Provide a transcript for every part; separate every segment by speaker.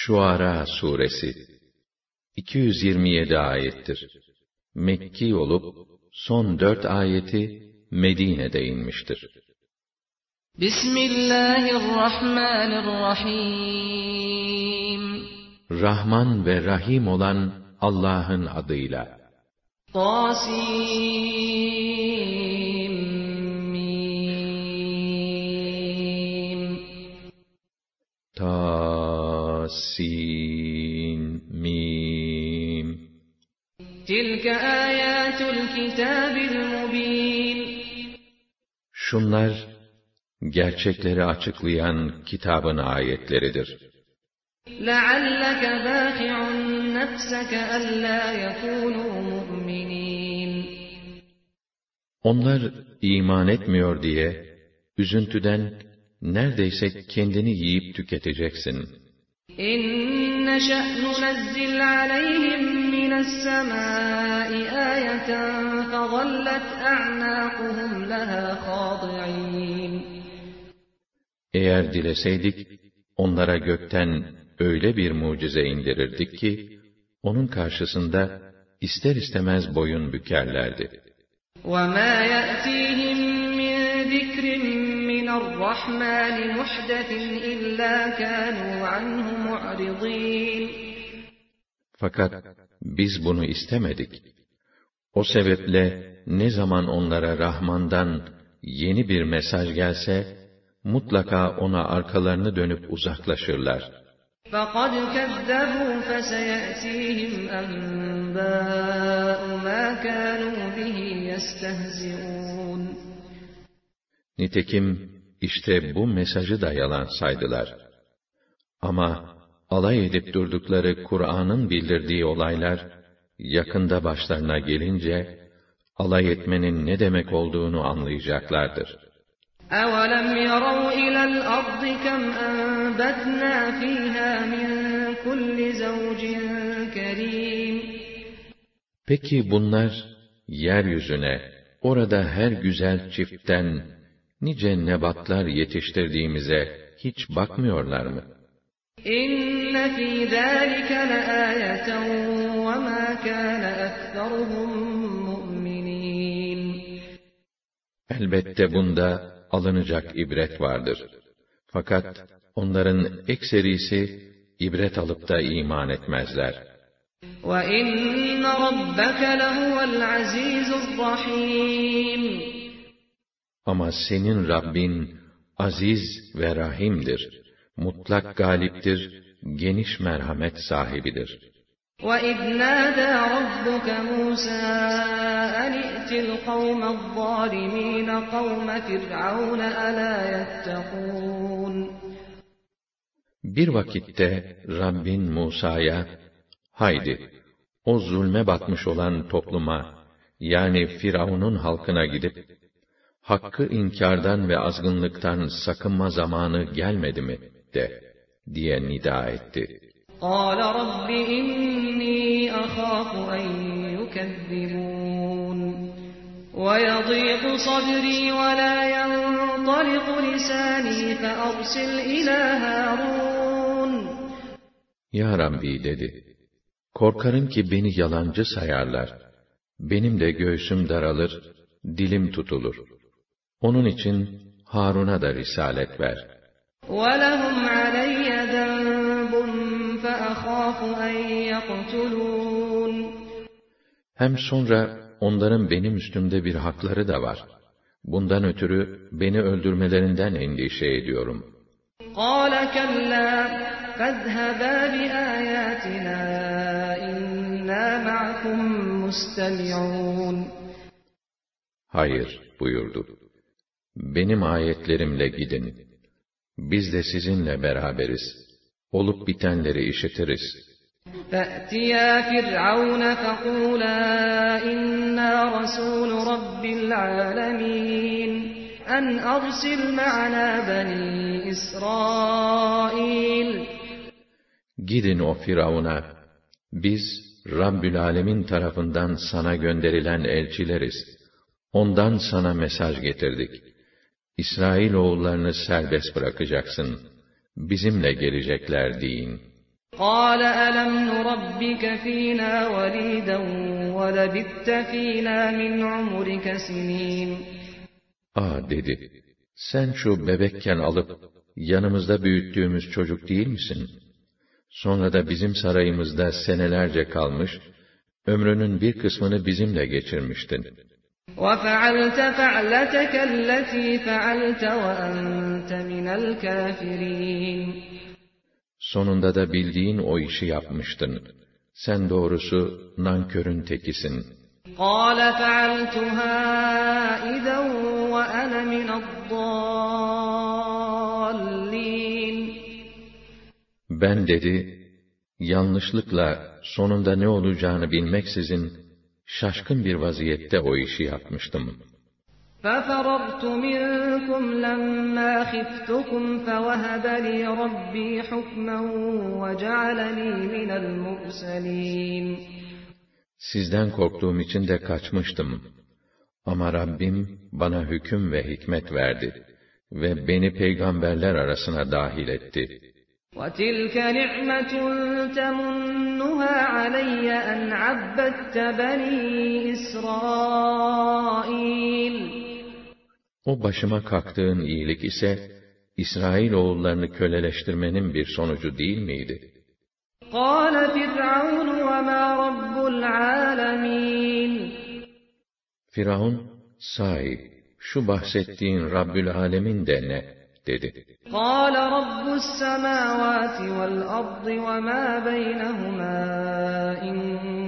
Speaker 1: Şuara suresi 227 ayettir. Mekki olup son 4 ayeti Medine'de inmiştir.
Speaker 2: Bismillahirrahmanirrahim.
Speaker 1: Rahman ve Rahim olan Allah'ın adıyla.
Speaker 2: Tasin.
Speaker 1: Tasin mim.
Speaker 2: Tilke ayatul kitabil mubin.
Speaker 1: Şunlar gerçekleri açıklayan kitabın ayetleridir.
Speaker 2: لَعَلَّكَ بَاخِعٌ نَفْسَكَ أَلَّا يَكُونُوا مُؤْمِنِينَ.
Speaker 1: Onlar iman etmiyor diye üzüntüden neredeyse kendini yiyip tüketeceksin.
Speaker 2: إِنْ نَشَأْ نُنَزِّلْ عَلَيْهِمْ مِنَ السَّمَاءِ آيَةً فَظَلَّتْ أَعْنَاقُهُمْ لَهَا خَاضِعِينَ.
Speaker 1: Eğer dileseydik, onlara gökten öyle bir mucize indirirdik ki, onun karşısında ister istemez boyun bükerlerdi.
Speaker 2: وَمَا يَأْتِيهِمْ مِنْ ذِكْرٍ مِّنَ الرَّحْمَنِ مُحْدَثٍ إِلَّا كَانُوا عَنْهُ مُعْرِضِينَ.
Speaker 1: Fakat biz bunu istemedik. O sebeple ne zaman onlara Rahman'dan yeni bir mesaj gelse, mutlaka ona arkalarını dönüp uzaklaşırlar.
Speaker 2: فَقَدْ كَذَّبُوا فَسَيَأْتِيهِمْ أَنْبَاءُ مَا كَانُوا بِهِ يَسْتَهْزِئُونَ.
Speaker 1: Nitekim işte bu mesajı da yalan saydılar. Ama alay edip durdukları Kur'an'ın bildirdiği olaylar yakında başlarına gelince alay etmenin ne demek olduğunu anlayacaklardır.
Speaker 2: أَوَلَمْ يَرَوْا إِلَى الْأَرْضِ كَمْ أَنبَتْنَا فِيهَا مِنْ كُلِّ زَوْجٍ كَرِيمٍ.
Speaker 1: Peki bunlar yeryüzüne, orada her güzel çiftten nice nebatlar yetiştirdiğimize hiç bakmıyorlar mı?
Speaker 2: إِنَّ فِي ذَٰلِكَ لَآيَةً وَمَا كَانَ أَكْثَرُهُم مُؤْمِنِينَ.
Speaker 1: Elbette bunda alınacak ibret vardır. Fakat onların ekserisi ibret alıp da iman etmezler.
Speaker 2: وَإِنَّ رَبَّكَ لَهُوَ الْعَزِيزُ الرَّحِيمُ.
Speaker 1: Ama senin Rabbin aziz ve rahimdir. Mutlak galiptir, geniş merhamet sahibidir.
Speaker 2: وَإِذْ نَادَى رَبُّكَ مُوسَىٰ أَنِ ائْتِ الْقَوْمَ الظَّالِمِينَ قَوْمَ فِرْعَوْنَ أَلَا يَتَّقُونَ.
Speaker 1: Bir vakitte Rabbin Musa'ya, haydi, o zulme batmış olan topluma, yani Firavun'un halkına gidip, hakkı inkardan ve azgınlıktan sakınma zamanı gelmedi mi, diye nida etti.
Speaker 2: قَالَ رَبِّ إِنِّي أَخَافُ أَنْ يُكَذِّبُونِ وَيَضِيقُ صَدْرِي وَلَا يَنطَلِقُ لِسَانِي فَأَرْسِلْ إِلَى هَارُونَ.
Speaker 1: Ya Rabbi dedi, korkarım ki beni yalancı sayarlar. Benim de göğsüm daralır, dilim tutulur. Onun için Harun'a da risalet ver.
Speaker 2: وَلَهُمْ عَلَيَّ ذَنبٌ فَأَخَافُ أَنْ يَقْتُلُونَ.
Speaker 1: Hem sonra onların benim üstümde bir hakları da var. Bundan ötürü beni öldürmelerinden endişe ediyorum.
Speaker 2: قَالَ كَلَّا فَاذْهَبَا بِآيَاتِنَا إِنَّا مَعَكُمْ مُسْتَمِعُونَ.
Speaker 1: Hayır buyurdu. Benim ayetlerimle gidin. Biz de sizinle beraberiz. Olup bitenleri işitiriz.
Speaker 2: فَأْتِيَا فِرْعَوْنَ فَقُولَا إِنَّا رَسُولُ رَبِّ الْعَالَمِينَ أَنْ أَرْسِلْ مَعَنَا بَنِي إِسْرَائِيلَ.
Speaker 1: Gidin o Firavun'a, biz Rabbül Alemin tarafından sana gönderilen elçileriz. Ondan sana mesaj getirdik. İsrailoğullarını serbest bırakacaksın. Bizimle gelecekler deyin.
Speaker 2: قال ألم نربك فينا وليدا ولبثت فينا من عمرك سنين.
Speaker 1: Dedi, sen şu bebekken alıp yanımızda büyüttüğümüz çocuk değil misin? Sonra da bizim sarayımızda senelerce kalmış, ömrünün bir kısmını bizimle geçirmiştin.
Speaker 2: وَفَعَلْتَ فَعْلَتَكَ الَّتِي فَعَلْتَ وَأَنْتَ مِنَ الْكَافِرِينَ.
Speaker 1: Sonunda da bildiğin o işi yapmıştın. Sen doğrusu nankörün tekisin.
Speaker 2: قَالَ فَعَلْتُهَا إِذًا وَأَنَا مِنَ الضَّالِّينَ.
Speaker 1: Ben dedi, yanlışlıkla sonunda ne olacağını bilmeksizin, şaşkın bir vaziyette o işi yapmıştım.
Speaker 2: فَفَرَرْتُ مِنْكُمْ لَمَّا خِفْتُكُمْ فَوَهَبَ لِي رَبِّي حُكْمًا وَجَعَلَنِي مِنَ الْمُرْسَلِينَ.
Speaker 1: Sizden korktuğum için de kaçmıştım. Ama Rabbim bana hüküm ve hikmet verdi ve beni peygamberler arasına dahil etti.
Speaker 2: وَتِلْكَ نِعْمَةٌ تَمُنُّهَا عَلَيَّ أَنْ عَبَّدتَّ بَنِي إِسْرَائِيلَ.
Speaker 1: O başıma kalktığın iyilik ise, İsrailoğullarını köleleştirmenin bir sonucu değil miydi?
Speaker 2: قَالَ فِرْعَوْنُ وَمَا رَبُّ الْعَالَمِينَ.
Speaker 1: Firavun, sahi, şu bahsettiğin Rabbül Alemin de ne? dedi.
Speaker 2: قَالَ رَبُّ السَّمَاوَاتِ وَالْأَرْضِ وَمَا بَيْنَهُمَا إِن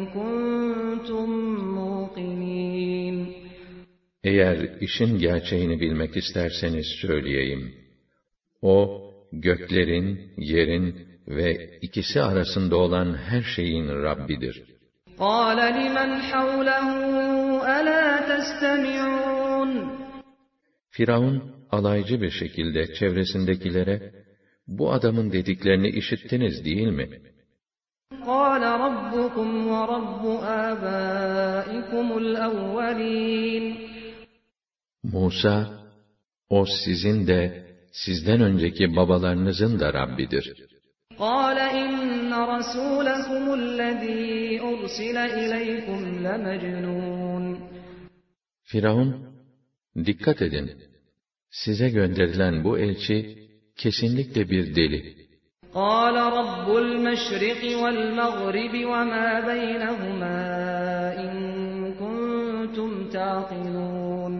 Speaker 2: كُنتُم مُّوقِنِينَ.
Speaker 1: Eğer işin gerçeğini bilmek isterseniz söyleyeyim. O, göklerin, yerin ve ikisi arasında olan her şeyin Rabbidir.
Speaker 2: قَالَ لِمَنْ حَوْلَهُ أَلَا تَسْتَمِعُونَ.
Speaker 1: Firavun, alaycı bir şekilde çevresindekilere, bu adamın dediklerini işittiniz değil mi?
Speaker 2: قَالَ رَبُّكُمْ وَرَبُّ آبَائِكُمُ الْأَوَّلِينَ.
Speaker 1: Musa, o sizin de, sizden önceki babalarınızın da Rabbidir.
Speaker 2: قَالَ إِنَّ رَسُولَكُمُ الَّذ۪ي أُرْسِلَ إِلَيْكُمْ لَمَجْنُونَ.
Speaker 1: Firavun, dikkat edin, size gönderilen bu elçi, kesinlikle bir deli.
Speaker 2: قَالَ رَبُّ الْمَشْرِقِ وَالْمَغْرِبِ وَمَا بَيْنَهُمَا إِن كُنتُمْ تَعْقِلُونَ.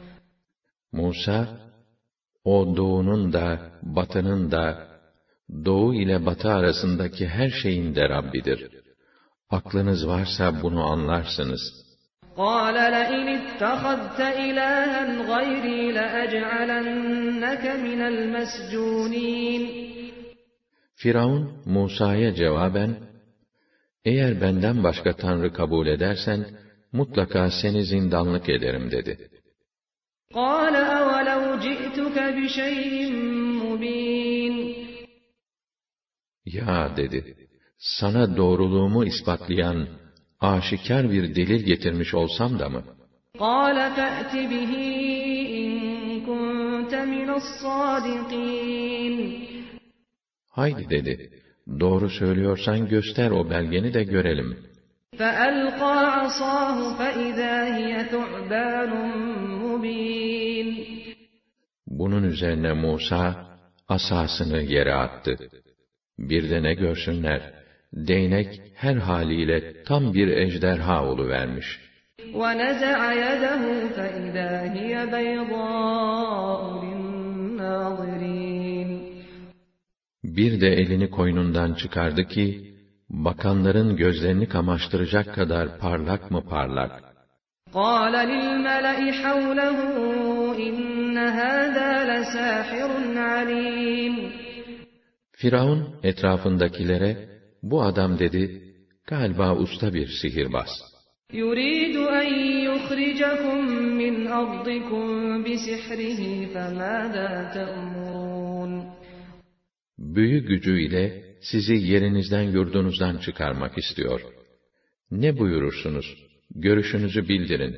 Speaker 1: Musa, o doğunun da, batının da, doğu ile batı arasındaki her şeyin de Rabbidir. Aklınız varsa bunu anlarsınız.
Speaker 2: قَالَ لَئِنِ اتَّخَذْتَ إِلَٰهًا غَيْرِي لَأَجْعَلَنَّكَ مِنَ الْمَسْجُونِينَ.
Speaker 1: Firavun, Musa'ya cevaben, eğer benden başka tanrı kabul edersen, mutlaka seni zindanlık ederim dedi.
Speaker 2: قَالَ أَوَلَوْ جِئْتُكَ بِشَيْءٍ مُّبِينٍ.
Speaker 1: Ya dedi, sana doğruluğumu ispatlayan, aşikar bir delil getirmiş olsam da mı?
Speaker 2: قَالَ فَأْتِ بِهِ إِن كُنتَ مِنَ الصَّادِقِينَ.
Speaker 1: Haydi dedi, doğru söylüyorsan göster o belgeni de görelim.
Speaker 2: فَأَلْقَى عَصَاهُ فَإِذَا هِيَ ثُعْبَانٌ مُّبِينٌ.
Speaker 1: Bunun üzerine Musa, asasını yere attı. Bir de ne görsünler, değnek her haliyle tam bir ejderha oluvermiş.
Speaker 2: وَنَزَعَ يَدَهُ فَإِذَا هِيَ بَيْضَاءُ لِلنَّاظِرِينَ.
Speaker 1: Bir de elini koynundan çıkardı ki, bakanların gözlerini kamaştıracak kadar parlak mı parlak.
Speaker 2: قَالَ لِلْمَلَإِ حَوْلَهُ إِنَّ هَذَا لَسَاحِرٌ عَلِيمٌ.
Speaker 1: Firavun etrafındakilere, bu adam dedi, galiba usta bir sihirbaz.
Speaker 2: يُرِيدُ أَنْ يُخْرِجَكُمْ مِنْ أَرْضِكُمْ بِسِحْرِهِ فَمَاذَا تَأْمُرُونَ.
Speaker 1: Büyü gücüyle sizi yerinizden yurdunuzdan çıkarmak istiyor. Ne buyurursunuz? Görüşünüzü bildirin.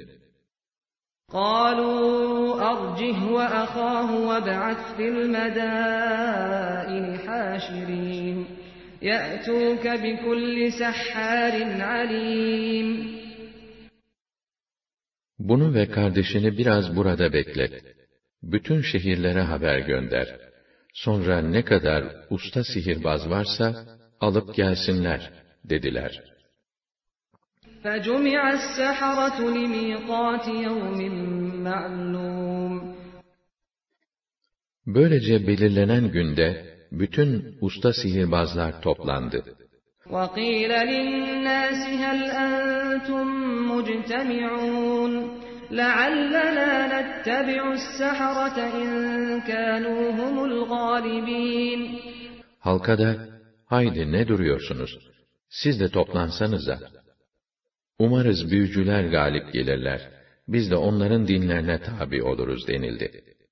Speaker 2: قَالُوا أَرْجِهْ وَأَخَاهُ وَابْعَثْ فِي الْمَدَائِنِ حَاشِرِينَ يَأْتُوكَ بِكُلِّ سَحَّارٍ عَلِيمٍ.
Speaker 1: Bunu ve kardeşini biraz burada beklet. Bütün şehirlere haber gönder. Sonra ne kadar usta sihirbaz varsa alıp gelsinler dediler.
Speaker 2: فَجُمِعَ السَّحَرَةُ لِمِيقَاتِ يَوْمٍ مَّعْلُومٍ.
Speaker 1: Böylece belirlenen günde bütün usta sihirbazlar toplandı.
Speaker 2: وَقِيلَ لِلنَّاسِ هَلْ أَنْتُمْ مُجْتَمِعُونَ لَعَلَّنَا نَتَّبِعُ السَّحَرَةَ إِنْ كَانُوا هُمُ الْغَالِبِينَ.
Speaker 1: Halka da, haydi ne duruyorsunuz? Siz de toplansanıza. Umarız büyücüler galip gelirler. Biz de onların dinlerine tabi oluruz denildi.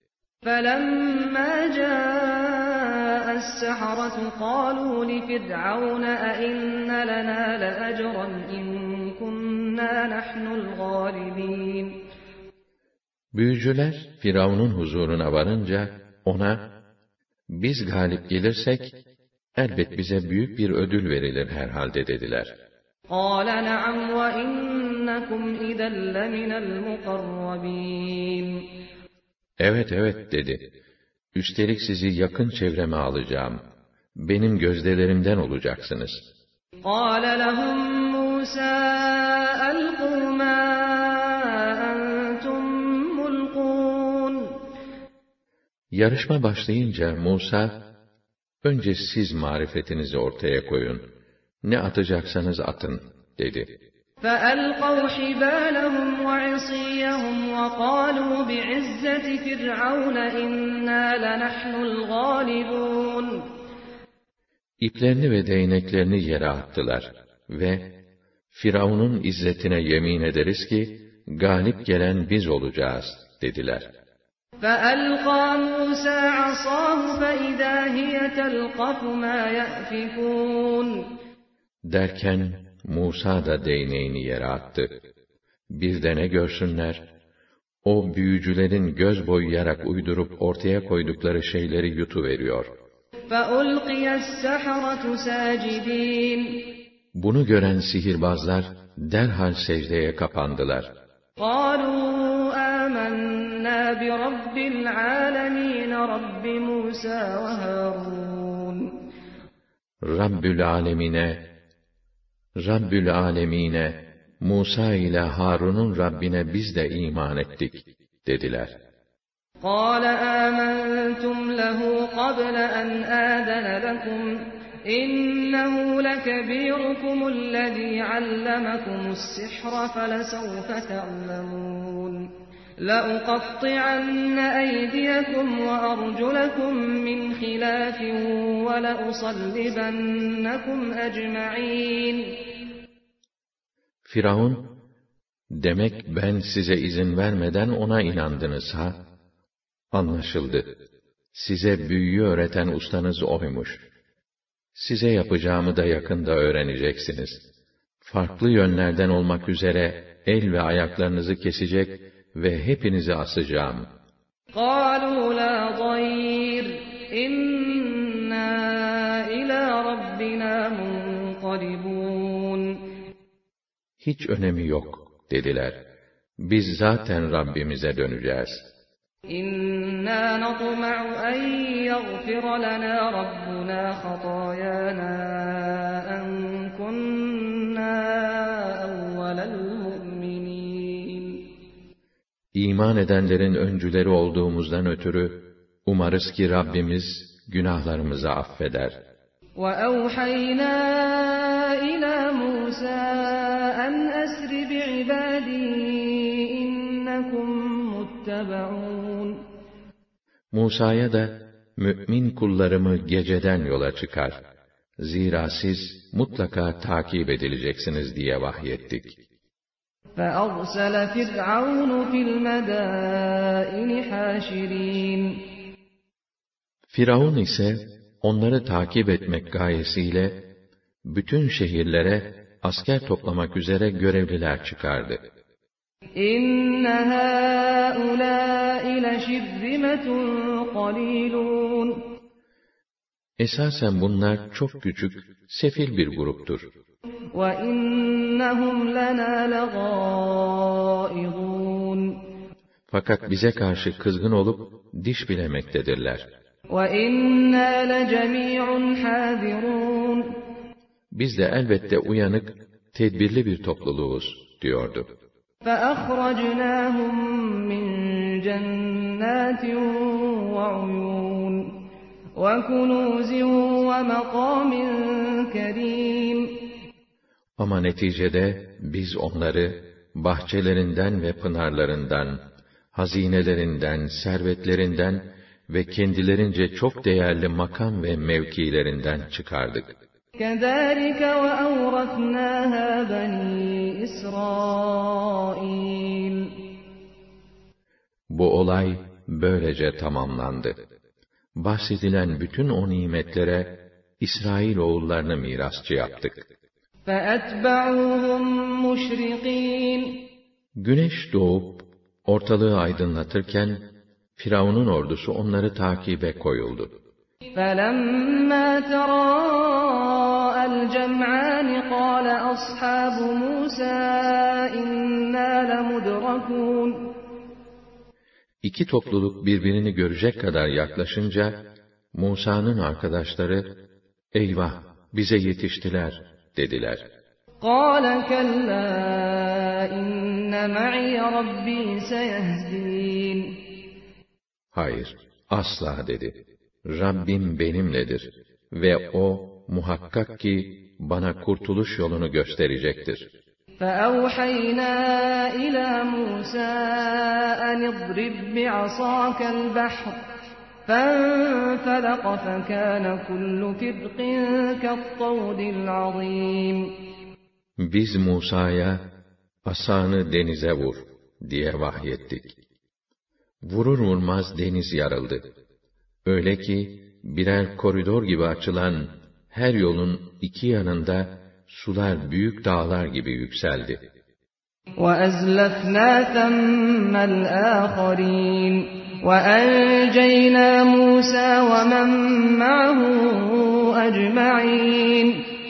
Speaker 2: فَلَمَّا جَاءَ السَّحَرَةُ قَالُوا لِفِرْعَوْنَ أَئِنَّ لَنَا لَأَجْرًا إِن كُنَّا نَحْنُ الْغَالِبِينَ.
Speaker 1: Büyücüler Firavun'un huzuruna varınca ona, biz galip gelirsek elbet bize büyük bir ödül verilir herhalde dediler.
Speaker 2: قَالَ نَعَمْ وَإِنَّكُمْ إِذًا لَّمِنَ الْمُقَرَّبِينَ.
Speaker 1: Evet evet dedi. Üstelik sizi yakın çevreme alacağım. Benim gözdelerimden olacaksınız.
Speaker 2: قَالَ لَهُم مُّوسَىٰ أَلْقُوا مَا أَنتُم مُّلْقُونَ.
Speaker 1: Yarışma başlayınca Musa, önce siz marifetinizi ortaya koyun. Ne atacaksanız atın dedi.
Speaker 2: فَأَلْقَوْا حِبَالَهُمْ وَعِصِيَّهُمْ وَقَالُوا بِعِزَّةِ فِرْعَوْنَ إِنَّا لَنَحْنُ الْغَالِبُونَ.
Speaker 1: İplerini ve değneklerini yere attılar ve Firavun'un izzetine yemin ederiz ki galip gelen biz olacağız dediler.
Speaker 2: فَأَلْقَى مُوسَى عَصَاهُ فَإِذَا هِيَ تَلْقَفُ مَا يَأْفِكُونَ.
Speaker 1: Derken Musa da değneğini yere attı. Bir de ne görsünler? O büyücülerin göz boyayarak uydurup ortaya koydukları şeyleri yutuveriyor.
Speaker 2: فَأُلْقِيَ السَّحَرَةُ سَاجِدِينَ.
Speaker 1: Bunu gören sihirbazlar derhal secdeye kapandılar.
Speaker 2: قَالُوا آمَنَّا بِرَبِّ الْعَالَمِينَ رَبِّ مُوسَى وَهَارُونَ.
Speaker 1: Rabbül Alemine, Musa ile Harun'un Rabbine biz de iman ettik dediler.
Speaker 2: قَالَ آمَنْتُمْ لَهُ قَبْلَ أَنْ آذَنَ لَكُمْ إِنَّهُ لَكَبِيرُكُمُ الَّذِي عَلَّمَكُمُ السِّحْرَ فَلَسَوْفَ تَعْلَمُونَ لَأُقَطِّعَنَّ أَيْدِيَكُمْ وَأَرْجُلَكُمْ مِنْ خِلَافٍ وَلَأُصَلِّبَنَّكُمْ أَجْمَعِينَ.
Speaker 1: Firavun, demek ben size izin vermeden ona inandınız ha? Anlaşıldı. Size büyüyü öğreten ustanız oymuş. Size yapacağımı da yakında öğreneceksiniz. Farklı yönlerden olmak üzere el ve ayaklarınızı kesecek ve hepinizi asacağım.
Speaker 2: قَالُوا لَا ضَيْرَ إِنَّا إِلَى رَبِّنَا مُنْقَلِبُونَ.
Speaker 1: Hiç önemi yok dediler. Biz zaten Rabbimize döneceğiz.
Speaker 2: إِنَّا نَطْمَعُ أَنْ يَغْفِرَ لَنَا رَبُّنَا خَطَايَانَا أَنْ كُنَّا أَوَّلَ الْمُؤْمِنِينَ.
Speaker 1: İman edenlerin öncüleri olduğumuzdan ötürü umarız ki Rabbimiz günahlarımızı affeder.
Speaker 2: وَأَوْحَيْنَا إِلَى مُوسَىٰ أَنْ أَسْرِ بِعِبَادِي إِنَّكُمْ مُتَّبَعُونَ.
Speaker 1: Musa'ya da mümin kullarımı geceden yola çıkar. Zira siz mutlaka takip edileceksiniz diye vahyettik.
Speaker 2: فَأَرْسَلَ فِرْعَوْنُ فِي الْمَدَائِنِ حَاشِرِينَ.
Speaker 1: Firavun ise onları takip etmek gayesiyle bütün şehirlere asker toplamak üzere görevliler çıkardı.
Speaker 2: إِنَّ هَٰؤُلَاءِ لَشِرْذِمَةٌ قَلِيلُونَ.
Speaker 1: Esasen bunlar çok küçük, sefil bir gruptur.
Speaker 2: وَإِنَّهُمْ لَنَا لَغَائِظُونَ
Speaker 1: Fakat bize karşı kızgın olup diş bilemektedirler.
Speaker 2: وَإِنَّا لَجَمِيعٌ حَاذِرُونَ
Speaker 1: Biz de elbette uyanık, tedbirli bir topluluğuz, diyordu.
Speaker 2: فَأَخْرَجْنَاهُمْ مِنْ جَنَّاتٍ وَعُيُونٍ وَكُنُوزٍ وَمَقَامٍ كَرِيمٍ
Speaker 1: Ama neticede biz onları bahçelerinden ve pınarlarından, hazinelerinden, servetlerinden ve kendilerince çok değerli makam ve mevkilerinden çıkardık.
Speaker 2: كَذَٰلِكَ وَأَوْرَثْنَاهَا بَنِي إِسْرَائِيلَ
Speaker 1: Bu olay böylece tamamlandı. Bahsedilen bütün o nimetlere İsrail oğullarını mirasçı yaptık.
Speaker 2: فَأَتْبَعُوهُمْ مُشْرِقِينَ
Speaker 1: Güneş doğup ortalığı aydınlatırken Firavun'un ordusu onları takibe koyuldu.
Speaker 2: فَلَمَّا تَرَاءَى الْجَمْعَانِ قَالَ أَصْحَابُ مُوسَى إِنَّا لَمُدْرَكُونَ
Speaker 1: İki topluluk birbirini görecek kadar yaklaşınca Musa'nın arkadaşları "Eyvah, bize yetiştiler." dediler.
Speaker 2: قَالَ كَلَّا إِنَّ مَعِيَ رَبِّي سَيَهْدِينِ
Speaker 1: Hayır, asla dedi. Rabbim benimledir ve O muhakkak ki bana kurtuluş yolunu gösterecektir.
Speaker 2: فَأَوْحَيْنَا إِلَى مُوسَى أَنِ اضْرِب بِّعَصَاكَ الْبَحْرَ فَانفَلَقَ فَكَانَ كُلُّ فِرْقٍ كَالطَّوْدِ الْعَظِيمِ
Speaker 1: Biz Musa'ya asanı denize vur diye vahyettik. Vurur vurmaz deniz yarıldı. Öyle ki birer koridor gibi açılan her yolun iki yanında sular büyük dağlar gibi yükseldi.
Speaker 2: وَأَزْلَفْنَا ثَمَّ الْآخَرِينَ وَأَنْجَيْنَا مُوسَى وَمَنْ مَعَهُ أَجْمَعِينَ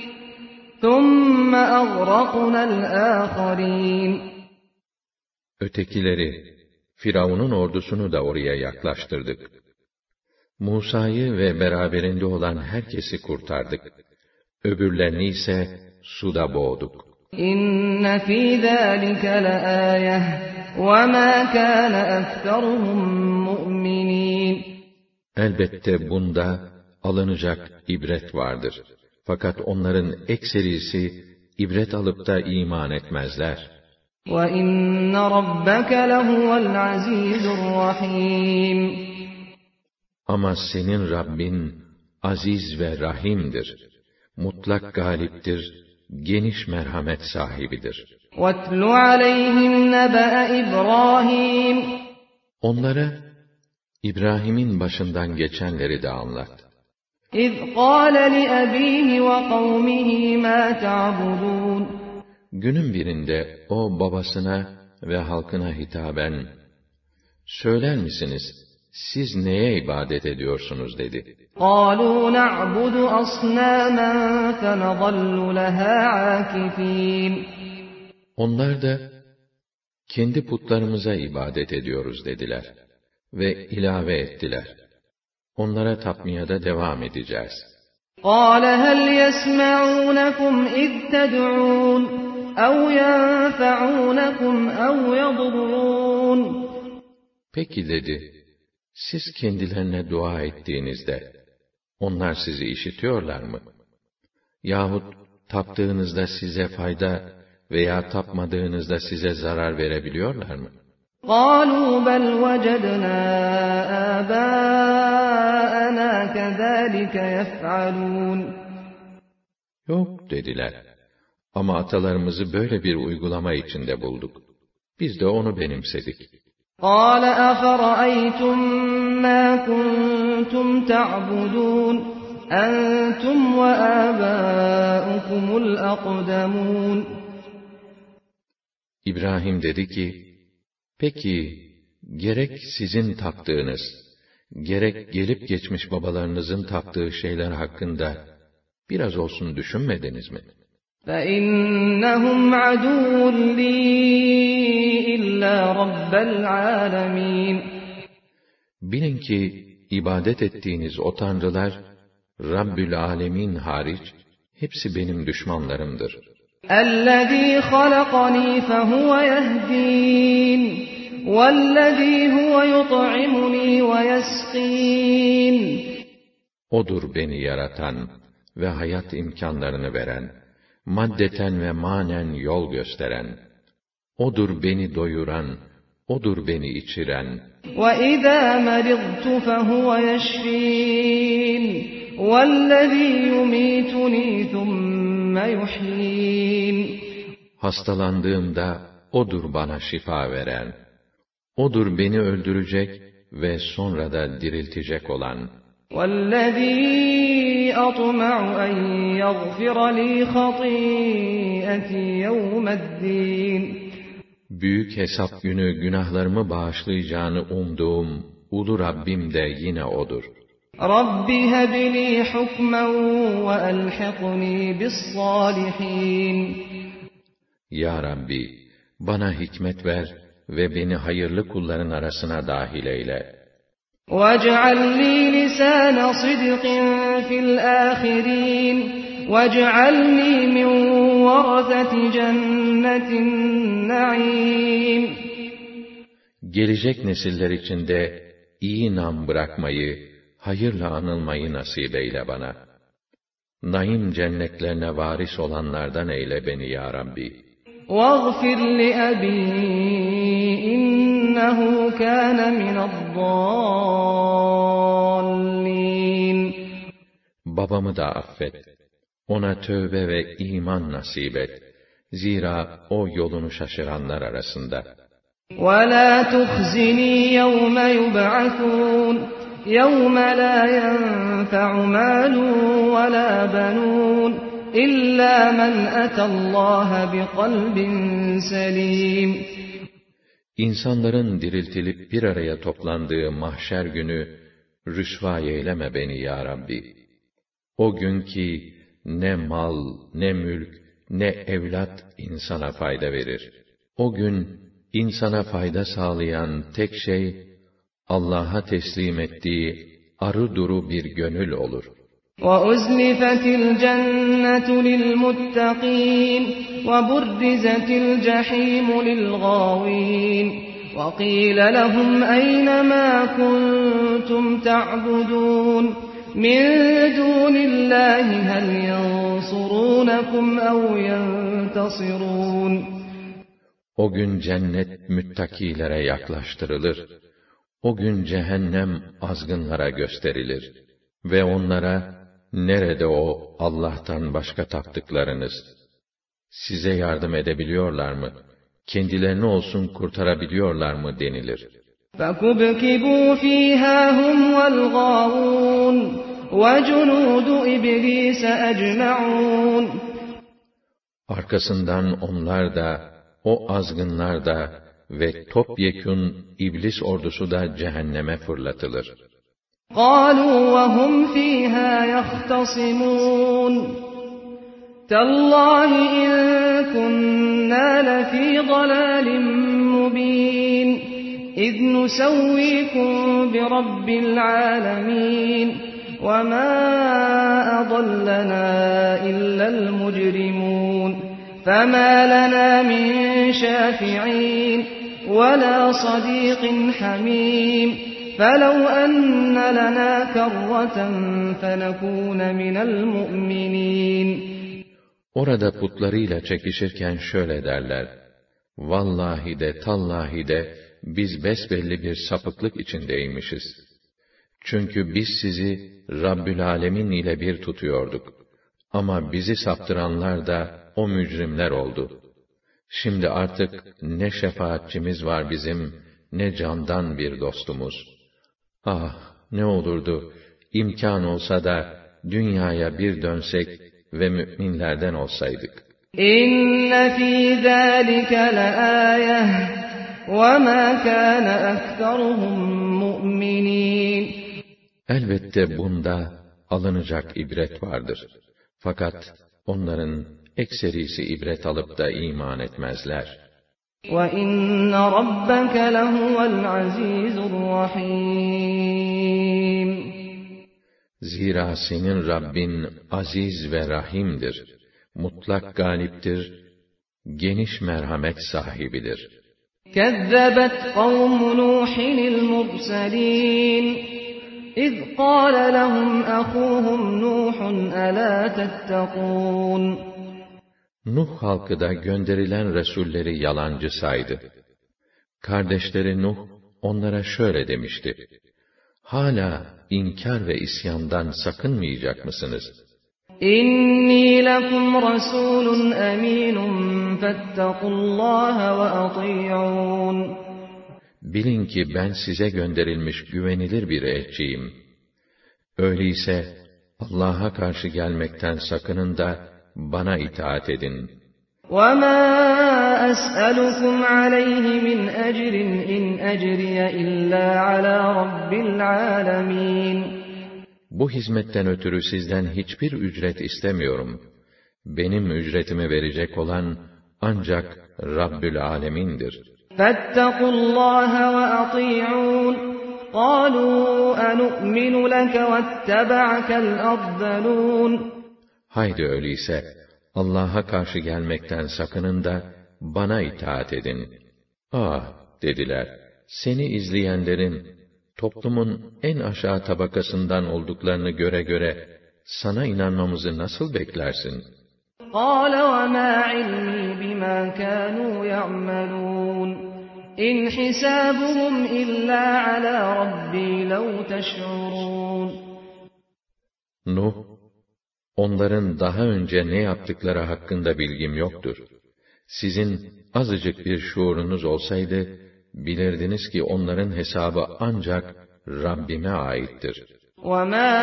Speaker 2: ثُمَّ أَغْرَقْنَا الْآخَرِينَ
Speaker 1: Ötekileri, Firavun'un ordusunu da oraya yaklaştırdık. Musa'yı ve beraberinde olan herkesi kurtardık. Öbürlerini ise suda boğduk.
Speaker 2: İnne fî zâlike leâyeh ve mâ kâne ekseruhum mu'minîn.
Speaker 1: Elbette bunda alınacak ibret vardır. Fakat onların ekserisi ibret alıp da iman etmezler.
Speaker 2: وَإِنَّ رَبَّكَ لَهُوَ الْعَزِيزُ الرَّحِيمُ
Speaker 1: Ama senin Rabbin aziz ve rahimdir. Mutlak galiptir, geniş merhamet sahibidir.
Speaker 2: وَاتْلُ عَلَيْهِمْ نَبَأَ إِبْرَاهِيمَ
Speaker 1: Onlara İbrahim'in başından geçenleri de anlat.
Speaker 2: إِذْ قَالَ لِأَبِيهِ وَقَوْمِهِ مَا تَعْبُدُونَ
Speaker 1: Günün birinde o babasına ve halkına hitaben, "Söyler misiniz, siz neye ibadet ediyorsunuz?" dedi.
Speaker 2: قَالُوا نَعْبُدُ أَصْنَامًا فَنَظَلُّ لَهَا عَاكِفِينَ
Speaker 1: Onlar da, "Kendi putlarımıza ibadet ediyoruz." dediler. Ve ilave ettiler, "Onlara tapmaya da devam edeceğiz."
Speaker 2: قَالَ هَلْ يَسْمَعُونَكُمْ إِذْ تَدْعُونَ أَوْ يَنفَعُونَكُمْ أَوْ يَضُرُّونَ
Speaker 1: Peki dedi, siz kendilerine dua ettiğinizde, onlar sizi işitiyorlar mı? Yahut taptığınızda size fayda veya tapmadığınızda size zarar verebiliyorlar mı?
Speaker 2: قَالُوا بَلْ وَجَدْنَا آبَاءَنَا كَذَٰلِكَ يَفْعَلُونَ
Speaker 1: Yok dediler. Ama atalarımızı böyle bir uygulama içinde bulduk. Biz de onu benimsedik.
Speaker 2: قَالَ أَفَرَأَيْتُمْ مَا كُنْتُمْ تَعْبُدُونَ أَنْتُمْ وَآبَاؤُكُمُ الْأَقْدَمُونَ
Speaker 1: İbrahim dedi ki, peki, gerek sizin taptığınız, gerek gelip geçmiş babalarınızın taptığı şeyler hakkında Biraz olsun düşünmediniz mi?
Speaker 2: فَإِنَّهُمْ عَدُوٌّ لِّي إِلَّا رَبَّ الْعَالَمِينَ.
Speaker 1: Bilin ki ibadet ettiğiniz o tanrılar, Rabbül Alemin hariç, hepsi benim düşmanlarımdır.
Speaker 2: اَلَّذ۪ي خَلَقَن۪ي فَهُوَ يَهْد۪ينَ وَالَّذ۪ي هُوَ يُطْعِمُن۪ي وَيَسْق۪ينَ.
Speaker 1: O'dur beni yaratan ve hayat imkanlarını veren, maddeten ve manen yol gösteren. O'dur beni doyuran, O'dur beni içiren.
Speaker 2: وَإِذَا مَرِضْتُ فَهُوَ يَشْفِينِ وَالَّذ۪ي يُمِيتُن۪ي ثُمَّ يُحْيِينِ.
Speaker 1: Hastalandığımda O'dur bana şifa veren. O'dur beni öldürecek ve sonra da diriltecek olan.
Speaker 2: وَالَّذ۪ي أَطْمَعُ أَنْ يَغْفِرَ لِي خَطِيئَتِي يَوْمَ الدِّينِ.
Speaker 1: Büyük hesap günü günahlarımı bağışlayacağını umduğum ulu Rabbim de yine O'dur.
Speaker 2: رَبِّ هَبْ لِي حُكْمًا وَأَلْحِقْنِي بِالصَّالِحِينَ.
Speaker 1: Ya Rabbi, bana hikmet ver ve beni hayırlı kulların arasına dahil eyle.
Speaker 2: وَاجْعَلْ لِي لِسَانَ صِدْقٍ فِي الْآخِرِينَ وَاجْعَلْنِي مِنْ وَرَثَةِ جَنَّةِ النَّعِيمِ.
Speaker 1: Gelecek nesiller içinde iyi nam bırakmayı, hayırla anılmayı nasip eyle bana. Naim cennetlerine varis olanlardan eyle beni ya Rabbi.
Speaker 2: وَاغْفِرْ لِأَبِي إِنَّهُ كَانَ مِنَ الضَّالِّينَ.
Speaker 1: Babamı da affet. Ona tövbe ve iman nasip et. Zira o yolunu şaşıranlar arasında.
Speaker 2: وَلَا تُخْزِنِي يَوْمَ يُبْعَثُونَ يَوْمَ لَا يَنْفَعُ مَالٌ وَلَا بَنُونَ إِلَّا مَنْ أَتَى اللّٰهَ بِقَلْبٍ سَلِيمٍ.
Speaker 1: İnsanların diriltilip bir araya toplandığı mahşer günü rüsva eyleme beni ya Rabbi. O gün ki ne mal, ne mülk, ne evlat insana fayda verir. O gün insana fayda sağlayan tek şey Allah'a teslim ettiği arı duru bir gönül olur.
Speaker 2: وَأُزْلِفَتِ الْجَنَّةُ لِلْمُتَّقِينَ وَبُرِّزَتِ الْجَحِيمُ لِلْغَاوِينَ وَقِيلَ لَهُمْ أَيْنَ مَا كُنْتُمْ تَعْبُدُونَ مِنْ دُونِ اللّٰهِ هَلْ يَنْصُرُونَكُمْ أَوْ يَنْتَصِرُونَ.
Speaker 1: O gün cennet müttakilere yaklaştırılır. O gün cehennem azgınlara gösterilir. Ve onlara, nerede o Allah'tan başka taptıklarınız? Size yardım edebiliyorlar mı? Kendilerini olsun kurtarabiliyorlar mı denilir.
Speaker 2: فَكُبْكِبُوا ف۪يهَا هُمْ وَالْغَاوُونَ وَجُنُودُ إِبْلِيسَ أَجْمَعُونَ.
Speaker 1: Arkasından onlar da, o azgınlar da ve topyekün iblis ordusu da cehenneme fırlatılır.
Speaker 2: قَالُوا وَهُمْ ف۪يهَا يَخْتَصِمُونَ تَاللّٰهِ إِنْ كُنَّا لَف۪ي ضَلَالٍ مُّب۪ينٍ إِذْ نُسَوِّيكُمْ بِرَبِّ الْعَالَمِينَ وَمَا أَضَلَّنَا إِلَّا الْمُجْرِمُونَ فَمَا لَنَا مِنْ شَافِعِينَ وَلَا صَدِيقٍ حَمِيمٍ فَلَوْ أَنَّ لَنَا كَرَّةً فَنَكُونَ مِنَ الْمُؤْمِنِينَ.
Speaker 1: Orada putlarıyla çekişirken şöyle derler: Vallahi de tallahi de biz besbelli bir sapıklık içindeymişiz. Çünkü biz sizi Rabbül Alemin ile bir tutuyorduk. Ama bizi saptıranlar da o mücrimler oldu. Şimdi artık ne şefaatçimiz var bizim, ne candan bir dostumuz. Ah, ne olurdu, imkan olsa da dünyaya bir dönsek ve müminlerden olsaydık.
Speaker 2: İnne fî zâlike leâyeh ve mâ kâne ekseruhum mu'minîn.
Speaker 1: Elbette bunda alınacak ibret vardır. Fakat onların ekserisi ibret alıp da iman etmezler.
Speaker 2: وَإِنَّ رَبَّكَ لَهُوَ الْعَزِيزُ الرَّحِيمُ
Speaker 1: Zira senin Rabbin aziz ve rahimdir, mutlak galiptir, geniş merhamet sahibidir.
Speaker 2: كَذَّبَتْ قَوْمُ نُوحٍ الْمُرْسَلِينَ إِذْ قَالَ لَهُمْ أَخُوهُمْ نُوحٌ أَلَا تَتَّقُونَ
Speaker 1: Nuh halkı da gönderilen resulleri yalancı saydı. Kardeşleri Nuh onlara şöyle demişti: Hala inkar ve isyandan sakınmayacak mısınız?
Speaker 2: İnni lekum rasulun eminun fettakullaha ve ati'un.
Speaker 1: Bilin ki ben size gönderilmiş güvenilir bir elçiyim. Öyleyse Allah'a karşı gelmekten sakının da bana itaat edin.
Speaker 2: وَمَا أَسْأَلُكُمْ عَلَيْهِ مِنْ أَجْرٍ إِنْ أَجْرِيَ إِلَّا عَلَى رَبِّ الْعَالَمِينَ
Speaker 1: Bu hizmetten ötürü sizden hiçbir ücret istemiyorum. Benim ücretimi verecek olan ancak Rabbül Alemin'dir.
Speaker 2: فَاتَّقُوا اللّٰهَ وَأَطِيعُونَ قَالُوا أَنُؤْمِنُ لَكَ وَاتَّبَعَكَ الْأَرْذَلُونَ
Speaker 1: Haydi öyleyse Allah'a karşı gelmekten sakının da bana itaat edin. Dediler, seni izleyenlerin toplumun en aşağı tabakasından olduklarını göre sana inanmamızı nasıl beklersin?
Speaker 2: قَالَ وَمَا عِلْمِي بِمَا كَانُوا يَعْمَلُونَ إِنْ حِسَابُهُمْ إِلَّا عَلَى رَبِّي لَوْ تَشْعُرُونَ
Speaker 1: Nuh, onların daha önce ne yaptıkları hakkında bilgim yoktur. Sizin azıcık bir şuurunuz olsaydı, bilirdiniz ki onların hesabı ancak Rabbime aittir.
Speaker 2: وَمَا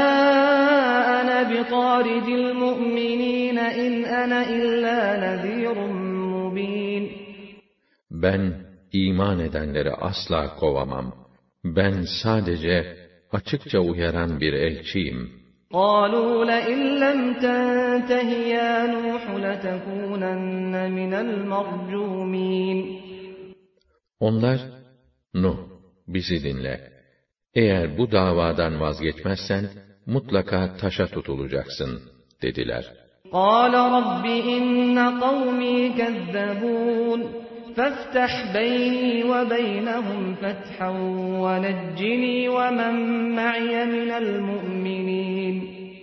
Speaker 2: أَنَا بِطَارِدِ الْمُؤْمِنِينَ إِنْ أَنَا إِلَّا نَذِيرٌ مُبِينٌ
Speaker 1: Ben iman edenleri asla kovamam. Ben sadece açıkça uyaran bir elçiyim.
Speaker 2: قَالُوا لَئِنْ لَمْ تَنْتَهِ يَا نُوحُ لَتَكُونَنَّ مِنَ الْمَرْجُومِينَ
Speaker 1: Onlar, Nuh, bizi dinle. Eğer bu davadan vazgeçmezsen, mutlaka taşa tutulacaksın, dediler.
Speaker 2: قَالَ رَبِّ إِنَّ قَوْمِي كَذَّبُونَ فَافْتَحْ بَيْنِي وَبَيْنَهُمْ فَتْحًا وَنَجِّنِي وَمَنْ مَعِيَ مِنَ الْمُؤْمِنِينَ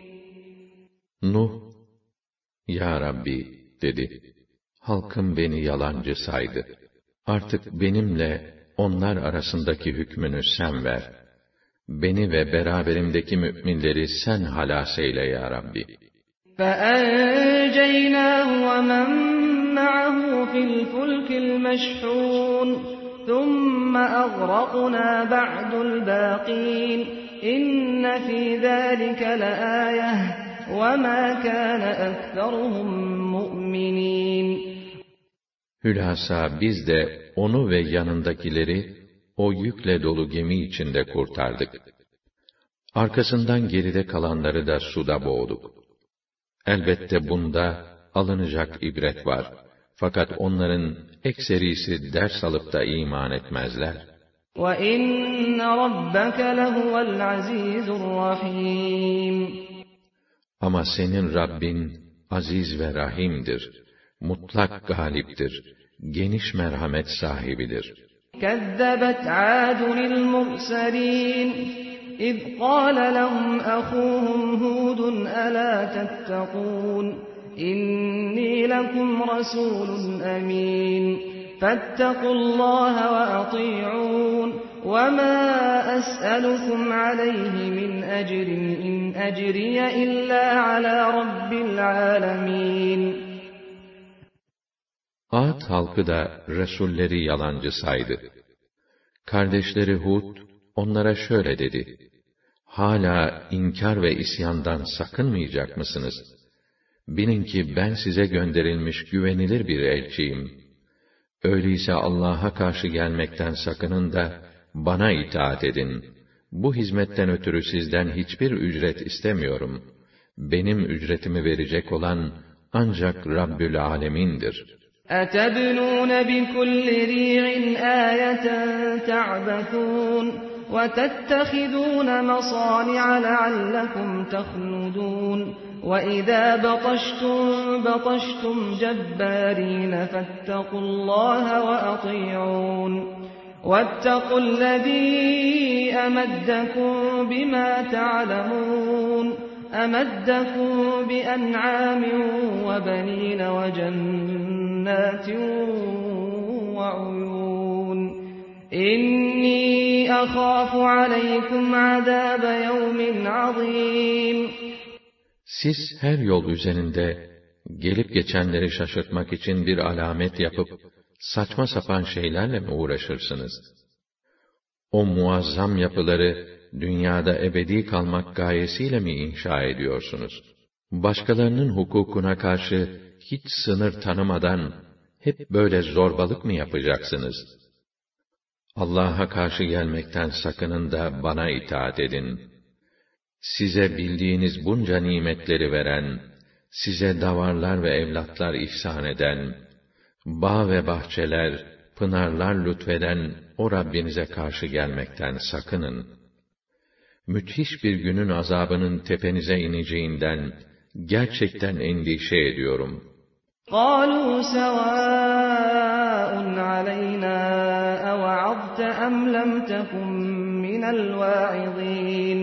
Speaker 1: Nuh, Ya Rabbi, dedi, halkım beni yalancı saydı. Artık benimle onlar arasındaki hükmünü sen ver. Beni ve beraberimdeki müminleri sen halas eyle ya Rabbi.
Speaker 2: فَأَنْجَيْنَاهُ وَمَنْ مَعَهُ فِي الْفُلْكِ الْمَشْحُونِ ثُمَّ أَغْرَقْنَا بَعْدُ الْبَاقِينَ إِنَّ فِي ذَلِكَ لَآيَةً وَمَا كَانَ أَكْثَرُهُمْ مُؤْمِنِينَ
Speaker 1: Hülasa biz de onu ve yanındakileri o yükle dolu gemi içinde kurtardık. Arkasından geride kalanları da suda boğduk. Elbette bunda alınacak ibret var. Fakat onların ekserisi ders alıp da iman etmezler.
Speaker 2: وَإِنَّ رَبَّكَ لَهُوَ الْعَزِيزُ الرَّحِيمُ
Speaker 1: Ama senin Rabbin aziz ve rahimdir, mutlak galiptir, geniş merhamet sahibidir.
Speaker 2: كَذَّبَتْ عَادٌ الْمُرْسَلِينَ إِذْ قَالَ لَهُمْ أَخُوهُمْ هُودٌ أَلَا تَتَّقُونَ إِنِّي لَكُمْ رَسُولٌ أَمِينٌ فَاتَّقُوا اللَّهَ وَأَطِيعُونِ وَمَا أَسْأَلُكُمْ عَلَيْهِ مِنْ أَجْرٍ إِنْ أَجْرِيَ إِلَّا عَلَى رَبِّ الْعَالَمِينَ
Speaker 1: Ad halkı da resulleri yalancı saydı. Kardeşleri Hud onlara şöyle dedi: Hala inkar ve isyandan sakınmayacak mısınız? Bilin ki ben size gönderilmiş güvenilir bir elçiyim. Öyleyse Allah'a karşı gelmekten sakının da bana itaat edin. Bu hizmetten ötürü sizden hiçbir ücret istemiyorum. benim ücretimi verecek olan ancak Rabbül Alemin'dir.
Speaker 2: أَتَبْنُونَ بِكُلِّ رِيعٍ آيَةً تَعْبَثُونَ وَتَتَّخِذُونَ مَصَانِعَ لَعَلَّكُمْ تَخْلُدُونَ وَإِذَا بَطَشْتُمْ جَبَّارِينَ فَاتَّقُوا اللَّهَ وَأَطِيعُونِ وَاتَّقُوا الَّذِي أَمَدَّكُم بِمَا تَعْلَمُونَ أَمَدَّكُم بِأَنْعَامٍ وَبَنِينَ وَجَنَّاتٍ وَعُيُونٍ إِنِّي أَخَافُ عَلَيْكُمْ عَذَابَ يَوْمٍ عَظِيمٍ.
Speaker 1: Siz her yol üzerinde gelip geçenleri şaşırtmak için bir alamet yapıp saçma sapan şeylerle mi uğraşırsınız? O muazzam yapıları dünyada ebedi kalmak gayesiyle mi inşa ediyorsunuz? Başkalarının hukukuna karşı hiç sınır tanımadan hep böyle zorbalık mı yapacaksınız? Allah'a karşı gelmekten sakının da bana itaat edin. Size bildiğiniz bunca nimetleri veren, size davarlar ve evlatlar ihsan eden, bağ ve bahçeler, pınarlar lütfeden o Rabbinize karşı gelmekten sakının. Müthiş bir günün azabının tepenize ineceğinden gerçekten endişe ediyorum.
Speaker 2: قَالُوا سَوَاءٌ عَلَيْنَا أَوَعَظْتَ أَمْ لَمْ تَكُنْ مِنَ الْوَاعِظِينَ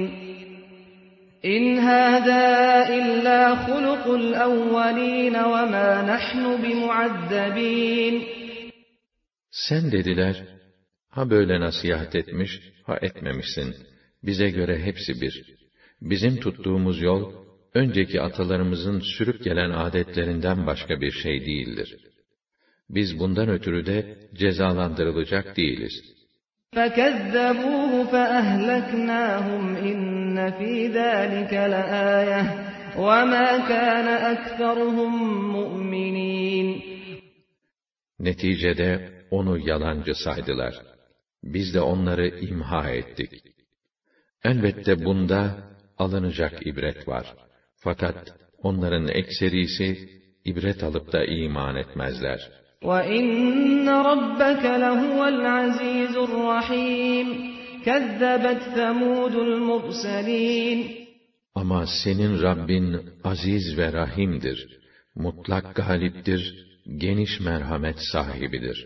Speaker 2: إِنْ هَذَا إِلَّا خُلُقُ الْأَوَّلِينَ وَمَا نَحْنُ بِمُعَذَّبِينَ.
Speaker 1: Sen dediler, ha böyle nasihat etmiş, ha etmemişsin. Bize göre hepsi bir. Bizim tuttuğumuz yol, önceki atalarımızın sürüp gelen adetlerinden başka bir şey değildir. Biz bundan ötürü de cezalandırılacak değiliz.
Speaker 2: فَكَذَّبُوهُ فَأَهْلَكْنَاهُمْ إِنَّ فِي ذَٰلِكَ لَآيَةً وَمَا كَانَ أَكْثَرُهُم مُؤْمِنِينَ.
Speaker 1: Neticede onu yalancı saydılar. Biz de onları imha ettik. Elbette bunda alınacak ibret var. Fakat onların ekserisi ibret alıp da iman etmezler.
Speaker 2: وَإِنَّ رَبَّكَ لَهُوَ الْعَزِيزُ الرَّحِيمُ كَذَّبَتْ ثَمُودُ الْمُرْسَلِينَ.
Speaker 1: Ama senin Rabbin aziz ve rahimdir. Mutlak galiptir, geniş merhamet sahibidir.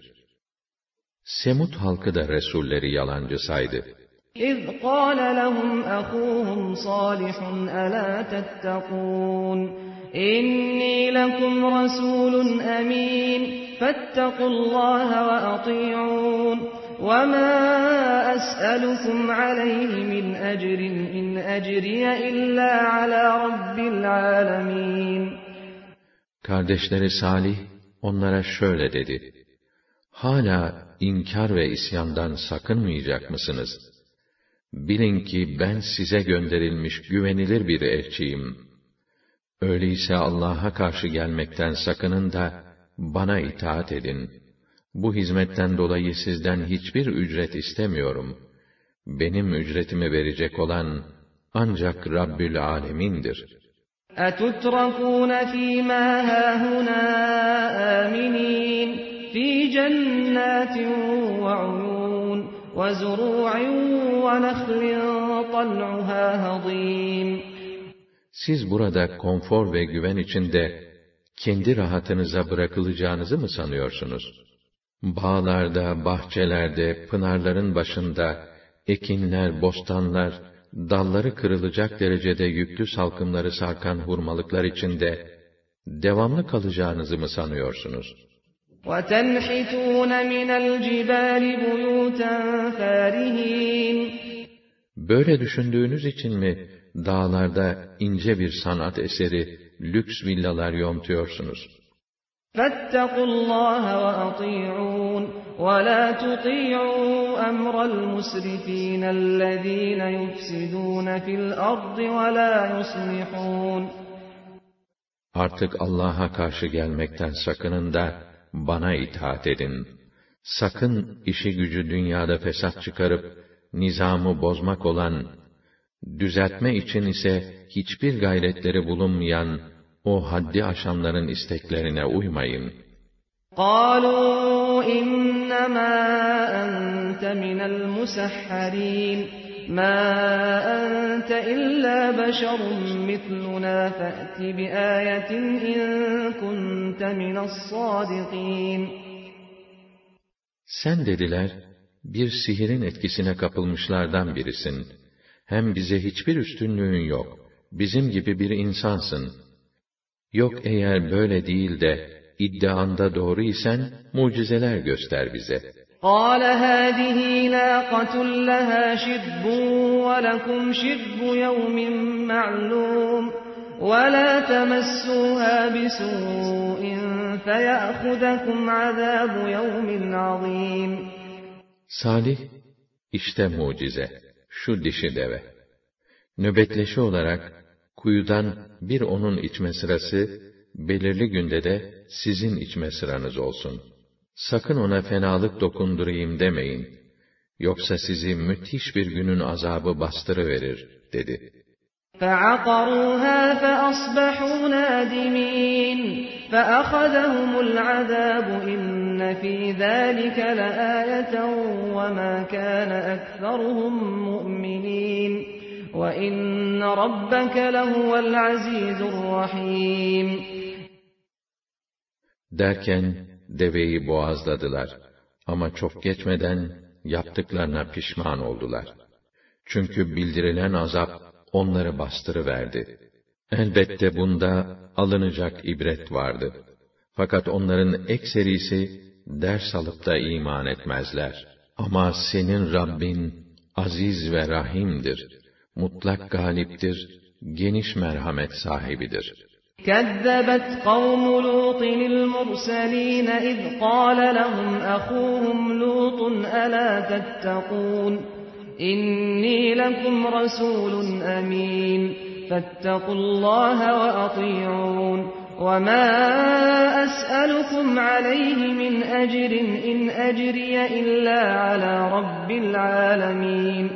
Speaker 1: Semud halkı da resulleri yalancı saydı.
Speaker 2: إِذْ قَالَ لَهُمْ أَخُوهُمْ صَالِحٌ أَلَا تَتَّقُونَ إِنِّي لَكُمْ رَسُولٌ أَمِينٌ فَاتَّقُوا اللَّهَ وَأَطِيعُونِ وَمَا أَسْأَلُكُمْ عَلَيْهِ مِنْ أَجْرٍ إِنْ أَجْرِيَ إِلَّا عَلَى رَبِّ الْعَالَمِينَ.
Speaker 1: Kardeşleri Salih onlara şöyle dedi: Hala inkar ve isyandan sakınmayacak mısınız? Bilin ki ben size gönderilmiş güvenilir bir elçiyim. Öyleyse Allah'a karşı gelmekten sakının da bana itaat edin. Bu hizmetten dolayı sizden hiçbir ücret istemiyorum. Benim ücretimi verecek olan ancak Rabbül Alemin'dir.
Speaker 2: أَتُتْرَكُونَ فِي مَا هَاهُنَا آمِنِينَ فِي جَنَّاتٍ وَعُيُونٍ وَزُرُوعٍ وَنَخْلٍ طَلْعُهَا هَضِيمٌ.
Speaker 1: Siz burada konfor ve güven içinde kendi rahatınıza bırakılacağınızı mı sanıyorsunuz? Bağlarda, bahçelerde, pınarların başında, ekinler, bostanlar, dalları kırılacak derecede yüklü salkımları sarkan hurmalıklar içinde devamlı kalacağınızı mı sanıyorsunuz?
Speaker 2: وَتَنْحِتُونَ مِنَ الْجِبَالِ بُيُوتًا فَارِهِينَ.
Speaker 1: Böyle düşündüğünüz için mi dağlarda ince bir sanat eseri, lüks villalar yontuyorsunuz?
Speaker 2: فَاتَّقُوا اللَّهَ وَأَطِيعُونَ وَلَا تُطِيعُوا أَمْرَ الْمُسْرِفِينَ الَّذ۪ينَ يُفْسِدُونَ فِي الْأَرْضِ وَلَا يُصْلِحُونَ.
Speaker 1: Artık Allah'a karşı gelmekten sakının da bana itaat edin. Sakın işi gücü dünyada fesat çıkarıp nizamı bozmak olan, düzeltme için ise hiçbir gayretleri bulunmayan o haddi aşanların isteklerine uymayın.
Speaker 2: قَالُوا إِنَّمَا أَنْتَ مِنَ الْمُسَحَّرِينَ مَا أَنْتَ إِلَّا بَشَرٌ مِثْلُنَا فَأْتِ بِآيَةٍ إِنْ كُنْتَ مِنَ الصَّادِقِينَ.
Speaker 1: Sen dediler, bir sihirin etkisine kapılmışlardan birisin. Hem bize hiçbir üstünlüğün yok. Bizim gibi bir insansın. Yok eğer böyle değil de iddianda doğru isen mucizeler göster bize.
Speaker 2: قَالَ هَٰذِهِ نَاقَةٌ لَهَا شِرْبٌ وَلَكُمْ شِرْبُ يَوْمٍ مَّعْلُومٍ وَلَا تَمَسُّوهَا بِسُوءٍ فَيَأْخُذَكُمْ عَذَابُ يَوْمٍ عَظِيمٍ.
Speaker 1: Salih, işte mucize, şu dişi deve. Nöbetleşi olarak kuyudan bir onun içme sırası, belirli günde de sizin içme sıranız olsun. Sakın ona fenalık dokundurayım demeyin. Yoksa sizi müthiş bir günün azabı bastırıverir, dedi.
Speaker 2: فَعَقَرُوهَا فَأَصْبَحُوا نَادِمِينَ فَأَخَذَهُمُ الْعَذَابُ إِنَّ فِي ذَٰلِكَ لَآيَةً وَمَا كَانَ أَكْثَرُهُم مُّؤْمِنِينَ وَإِنَّ رَبَّكَ لَهُوَ الْعَزِيزُ الرَّحِيمُ.
Speaker 1: Derken deveyi boğazladılar. Ama çok geçmeden yaptıklarına pişman oldular. Çünkü bildirilen azap onları bastırıverdi. Elbette bunda alınacak ibret vardı. Fakat onların ekserisi ders alıp da iman etmezler. Ama senin Rabbin aziz ve rahimdir. Mutlak galiptir, geniş merhamet sahibidir.
Speaker 2: كَذَّبَتْ قَوْمُ لُوطٍ الْمُرْسَلِينَ إِذْ قَالَ لَهُمْ أَخُوهُمْ لُوطٌ أَلَا تَتَّقُونَ إِنِّي لَكُمْ رَسُولٌ أَمِينٌ فَاتَّقُوا اللَّهَ وَأَطِيعُونِ وَمَا أَسْأَلُكُمْ عَلَيْهِ مِنْ أَجْرٍ إِنْ أَجْرِيَ إِلَّا عَلَى رَبِّ الْعَالَمِينَ.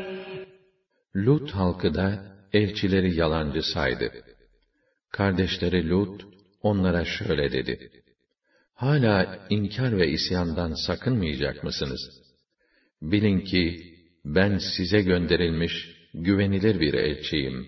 Speaker 1: Lut halkı da elçileri yalancı saydı. Kardeşleri Lut onlara şöyle dedi: Hala inkar ve isyandan sakınmayacak mısınız? Bilin ki ben size gönderilmiş güvenilir bir elçiyim.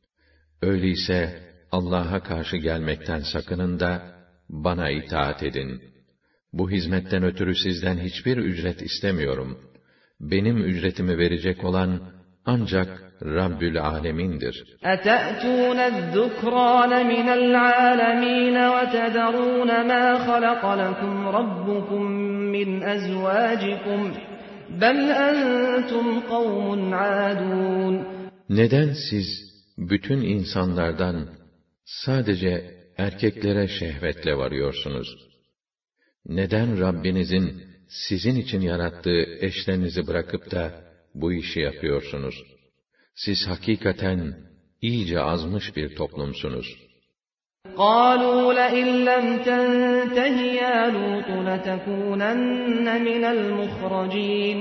Speaker 1: Öyleyse Allah'a karşı gelmekten sakının da bana itaat edin. Bu hizmetten ötürü sizden hiçbir ücret istemiyorum. Benim ücretimi verecek olan ancak Rabbül Alemin'dir.
Speaker 2: أَتَأْتُونَ الذُّكْرَانَ مِنَ الْعَالَمِينَ وَتَذَرُونَ مَا خَلَقَ لَكُمْ رَبُّكُمْ مِنْ أَزْوَاجِكُمْ بَلْ أَنْتُمْ قَوْمٌ عَادُونَ. Neden
Speaker 1: siz bütün insanlardan sadece erkeklere şehvetle varıyorsunuz? Neden Rabbinizin sizin için yarattığı eşlerinizi bırakıp da bu işi yapıyorsunuz? Siz hakikaten iyice azmış bir toplumsunuz.
Speaker 2: قَالُوا لَئِنْ لَمْ تَنْتَهِ يَا لُوطُ لَتَكُونَنَّ مِنَ الْمُخْرَجِينَ.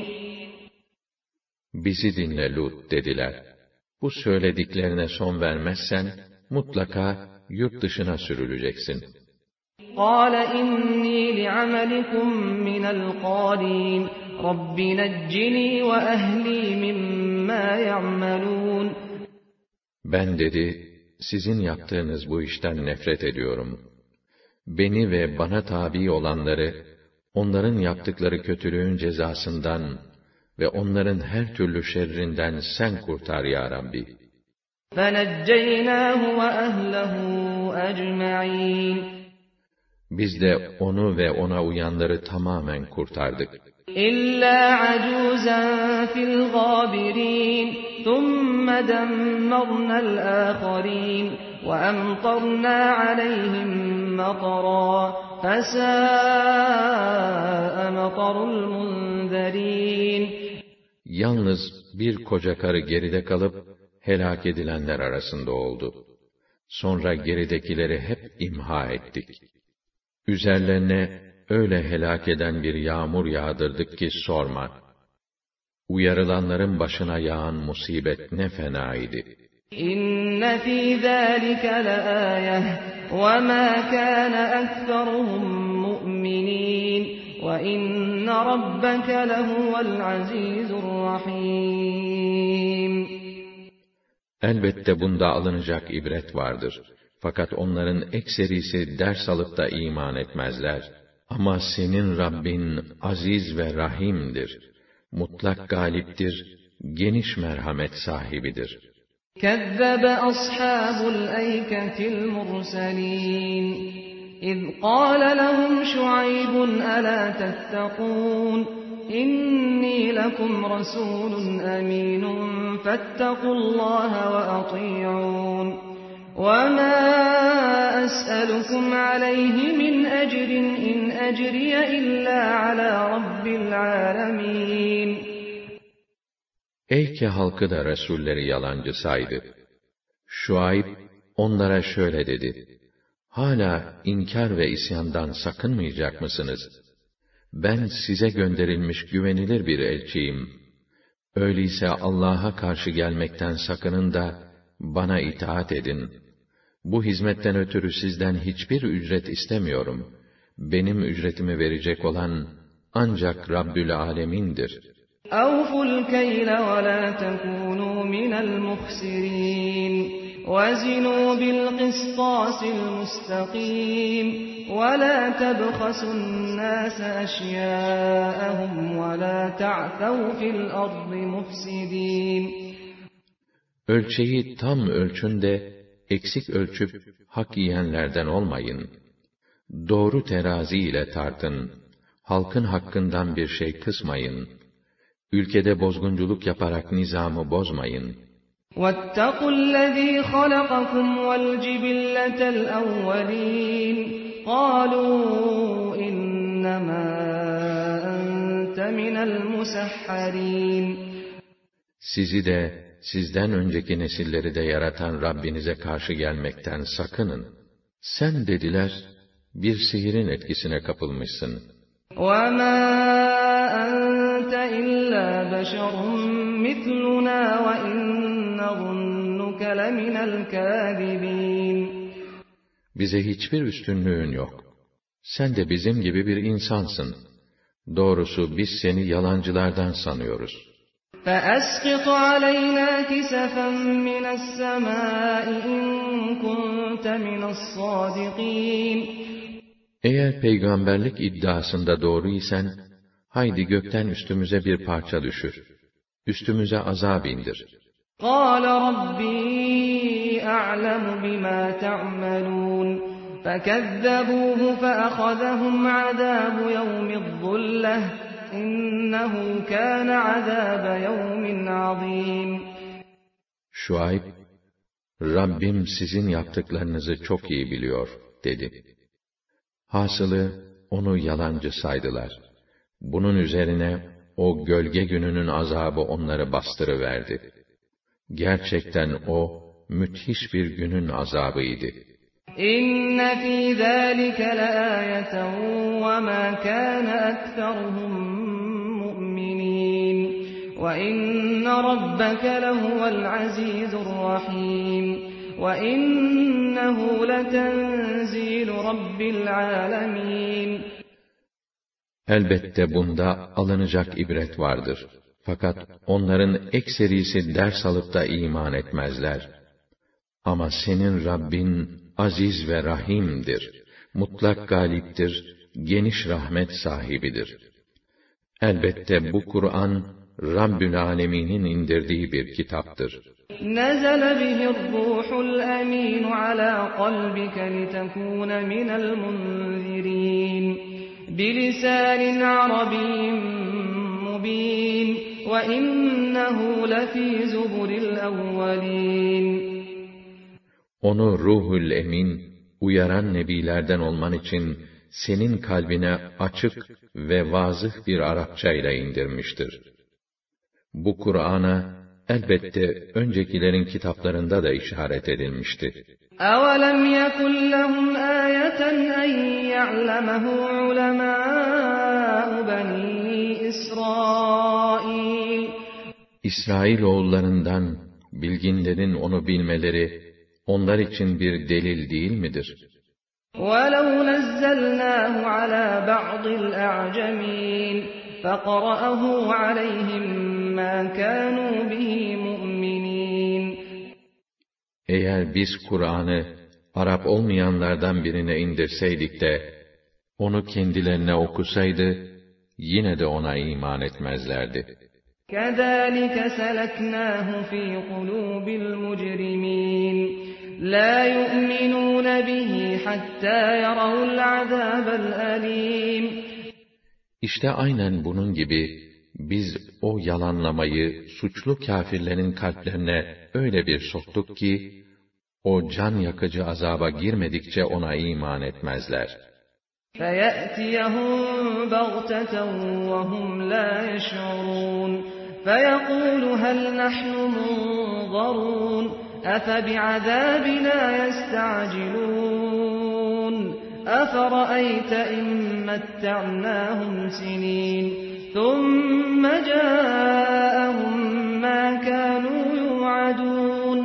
Speaker 1: Bizi dinle Lut dediler. Bu söylediklerine son vermezsen mutlaka yurt dışına sürüleceksin.
Speaker 2: قَالَ إِنِّي لِعَمَلِكُمْ مِنَ الْقَالِينَ رَبِّ نَجِّنِي وَأَهْلِي مِمَّا يَعْمَلُونَ.
Speaker 1: Ben dedi, sizin yaptığınız bu işten nefret ediyorum. Beni ve bana tabi olanları, onların yaptıkları kötülüğün cezasından ve onların her türlü şerrinden sen kurtar ya Rabbi.
Speaker 2: فَنَجَّيْنَاهُ وَأَهْلَهُ أَجْمَعِينَ.
Speaker 1: Biz de onu ve ona uyanları tamamen kurtardık.
Speaker 2: إِلَّا عَجُوزًا فِي الْغَابِرِينَ ثُمَّ دَمَّرْنَا الْآخَرِينَ وَأَمْطَرْنَا عَلَيْهِمْ مَطَرًا فَسَاءَ مَطَرُ الْمُنذَرِينَ.
Speaker 1: Yalnız bir koca karı geride kalıp helak edilenler arasında oldu. Sonra geridekileri hep imha ettik. Üzerlerine öyle helak eden bir yağmur yağdırdık ki sorma. uyarılanların başına yağan musibet ne fena idi.
Speaker 2: İnne fî zâlike leâyeh ve mâ kâne ekseruhum mu'minîn ve inne rabbeke lehuvel azîzurrahîm.
Speaker 1: Elbette bunda alınacak ibret vardır. Fakat onların ekserisi ders alıp da iman etmezler. Ama senin Rabbin aziz ve rahimdir. Mutlak galiptir, geniş merhamet sahibidir.
Speaker 2: Kezzebe ashabul eyketil murselin. İz qâle lehum Şuaybun elâ tettekûn. İnni lekum rasûlun emînun fettekullâhe ve atî'ûn. وَمَا أَسْأَلُكُمْ عَلَيْهِ مِنْ أَجْرٍ إِنْ أَجْرِيَ إِلَّا عَلَى رَبِّ الْعَالَمِينَ.
Speaker 1: Eyke halkı da Resulleri yalancı saydı. Şuayb onlara şöyle dedi: Hala inkar ve isyandan sakınmayacak mısınız? Ben size gönderilmiş güvenilir bir elçiyim. Öyleyse Allah'a karşı gelmekten sakının da bana itaat edin. Bu hizmetten ötürü sizden hiçbir ücret istemiyorum. Benim ücretimi verecek olan ancak Rabbül Âlemin'dir.
Speaker 2: أَوْفُوا الْكَيْلَ وَلَا تَكُونُوا مِنَ الْمُخْسِرِينَ وَزِنُوا بِالْقِسْطَاسِ الْمُسْتَقِيمِ وَلَا تَبْخَسُوا النَّاسَ أَشْيَاءَهُمْ وَلَا تَعْثَوْا فِي الْأَرْضِ مُفْسِدِينَ.
Speaker 1: Ölçeyi tam ölçün de eksik ölçüp hak yiyenlerden olmayın. Doğru terazi ile tartın. Halkın hakkından bir şey kısmayın. Ülkede bozgunculuk yaparak nizamı bozmayın.
Speaker 2: وَاتَّقُوا الَّذ۪ي خَلَقَكُمْ وَالْجِبِلَّةَ الْأَوَّلِينَ قَالُوا اِنَّمَا أَنْتَ مِنَ الْمُسَحَّرِينَ.
Speaker 1: Sizi de, sizden önceki nesilleri de yaratan Rabbinize karşı gelmekten sakının. Sen dediler, bir sihirin etkisine kapılmışsın.
Speaker 2: وَمَا أَنْتَ إِلَّا بَشَرٌ مِثْلُنَا وَإِنْ نَظُنُّكَ لَمِنَ الْكَاذِبِينَ.
Speaker 1: Bize hiçbir üstünlüğün yok. Sen de bizim gibi bir insansın. Doğrusu biz seni yalancılardan sanıyoruz.
Speaker 2: فَأَسْقِطْ عَلَيْنَا كِسَفًا مِنَ السَّمَاءِ إِنْ كُنْتَ مِنَ الصَّادِقِينَ.
Speaker 1: Eğer peygamberlik iddiasında doğru isen, haydi gökten üstümüze bir parça düşür. Üstümüze azab indir.
Speaker 2: قَالَ رَبِّي أَعْلَمُ بِمَا تَعْمَلُونَ فَكَذَّبُوهُ فَأَخَذَهُمْ عَذَابُ يَوْمِ الظُّلَّةِ إِنَّهُ كَانَ عَذَابَ يَوْمٍ عَظِيمٍ.
Speaker 1: Şuayb, Rabbim sizin yaptıklarınızı çok iyi biliyor, dedi. Hasılı, onu yalancı saydılar. Bunun üzerine, o gölge gününün azabı onları bastırıverdi. Gerçekten o, müthiş bir günün azabıydı.
Speaker 2: İnne fî zâlike leâyeten ve mâ kâne ekseruhum mu'minîn ve inne rabbeke lehuvel azîzurrahîm ve innehu letenzîlu rabbil âlemîn.
Speaker 1: Elbette bunda alınacak ibret vardır. Fakat onların ekserisi ders alıp da iman etmezler. Ama senin Rabbin aziz ve rahimdir. Mutlak galiptir, geniş rahmet sahibidir. Elbette bu Kur'an, Rabbül Âlemin'in indirdiği bir kitaptır.
Speaker 2: نَزَلَ بِهِ الرُّوحُ الْأَمِينُ عَلَى قَلْبِكَ لِتَكُونَ مِنَ الْمُنْذِرِينَ بِلِسَانٍ عَرَبِيٍّ مُبِينٍ وَإِنَّهُ لَفِي زُبُرِ الْأَوَّلِينَ.
Speaker 1: Onu Ruhul Emin, uyaran nebilerden olman için senin kalbine açık ve vazıh bir Arapça ile indirmiştir. Bu Kur'an'a elbette öncekilerin kitaplarında da işaret edilmişti.
Speaker 2: أَوَلَمْ يَكُنْ لَهُمْ آيَةً أَنْ يَعْلَمَهُ عُلَمَاءُ بَنِي إِسْرَائِيلَ
Speaker 1: İsrailoğullarından bilginlerin onu bilmeleri onlar için bir delil değil midir?
Speaker 2: وَلَوْ نَزَّلْنَاهُ عَلَى بَعْضِ الْأَعْجَمِينَ فَقَرَأَهُ عَلَيْهِمْ مَا كَانُوا بِهِ مُؤْمِنِينَ
Speaker 1: Eğer biz Kur'an'ı Arap olmayanlardan birine indirseydik de onu kendilerine okusaydı yine de ona iman etmezlerdi.
Speaker 2: كَذَٰلِكَ سَلَكْنَاهُ فِي قُلُوبِ الْمُجْرِمِينَ لَا يُؤْمِنُونَ بِهِ حَتَّى يَرَوُا الْعَذَابَ الْأَلِيمَ
Speaker 1: İşte aynen bunun gibi biz o yalanlamayı suçlu kâfirlerin kalplerine öyle bir soktuk ki o can yakıcı azaba girmedikçe ona iman etmezler.
Speaker 2: فَيَأْتِيَهُمْ بَغْتَةً وَهُمْ لَا يَشْعُرُونَ فَيَقُولُ هَلْ نَحْنُ مُنظَرُونَ أَفَبِعَذَابِنَا يَسْتَعْجِلُونَ أَفَرَأَيْتَ إِن مَّتَّعْنَاهُمْ سِنِينَ ثُمَّ جَاءَهُم مَّا كَانُوا يُوعَدُونَ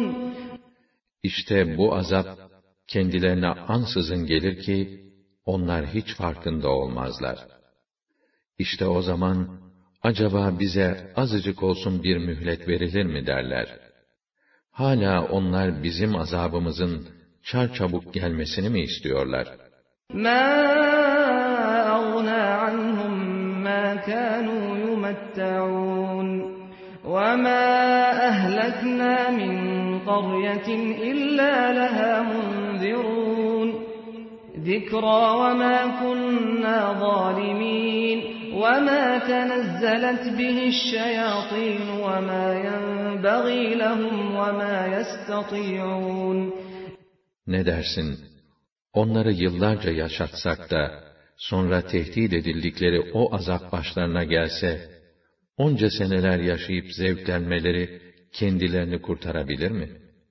Speaker 1: İşte bu azap kendilerine ansızın gelir ki onlar hiç farkında olmazlar. İşte o zaman acaba bize azıcık olsun bir mühlet verilir mi derler. Hala onlar bizim azabımızın çarçabuk gelmesini mi istiyorlar?
Speaker 2: مَا أَغْنَىٰ عَنْهُم مَّا كَانُوا يُمَتَّعُونَ وَمَا أَهْلَكْنَا مِن قَرْيَةٍ إِلَّا لَهَا مُنذِرُونَ ذِكْرَىٰ وَمَا كُنَّا ظَالِمِينَ وَمَا تَنَزَّلَتْ بِهِ الشَّيَاطِينُ وَمَا يَنبَغِي لَهُمْ وَمَا يَسْتَطِيعُونَ
Speaker 1: Ne dersin? Onları yıllarca yaşatsak da sonra tehdit edildikleri o azap başlarına gelse, onca seneler yaşayıp zevklenmeleri kendilerini kurtarabilir mi?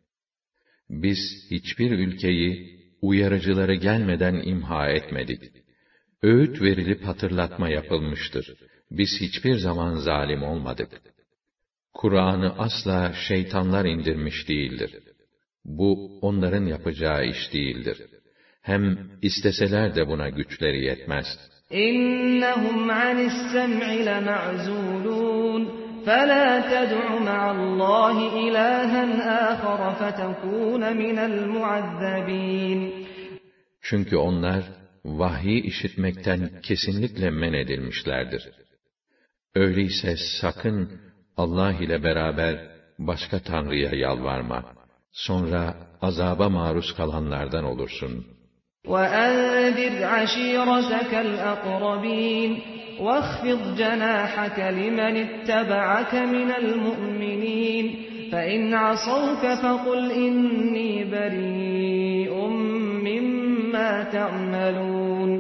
Speaker 1: Biz hiçbir ülkeyi uyarıcıları gelmeden imha etmedik. Öğüt verilip hatırlatma yapılmıştır. Biz hiçbir zaman zalim olmadık. Kur'an'ı asla şeytanlar indirmiş değildir. Bu onların yapacağı iş değildir. Hem isteseler de buna güçleri yetmez.
Speaker 2: İnnehum anis-sem'i lema'zulun فَلَا تَدْعُ مَعَ اللّٰهِ إِلَٰهًا آخَرَ فَتَكُونَ مِنَ الْمُعَذَّبِينَ
Speaker 1: Çünkü onlar vahyi işitmekten kesinlikle men edilmişlerdir. Öyleyse sakın Allah ile beraber başka tanrıya yalvarma. Sonra azaba maruz kalanlardan olursun.
Speaker 2: وَأَنذِرْ عَشِيرَتَكَ الْأَقْرَبِينَ وَاخْفِضْ جَنَاحَكَ لِمَنِ اتَّبَعَكَ مِنَ الْمُؤْمِنِينَ فَإِنْ عَصَوْكَ فَقُلْ إِنِّي بَرِيءٌ مِّمَّا تَعْمَلُونَ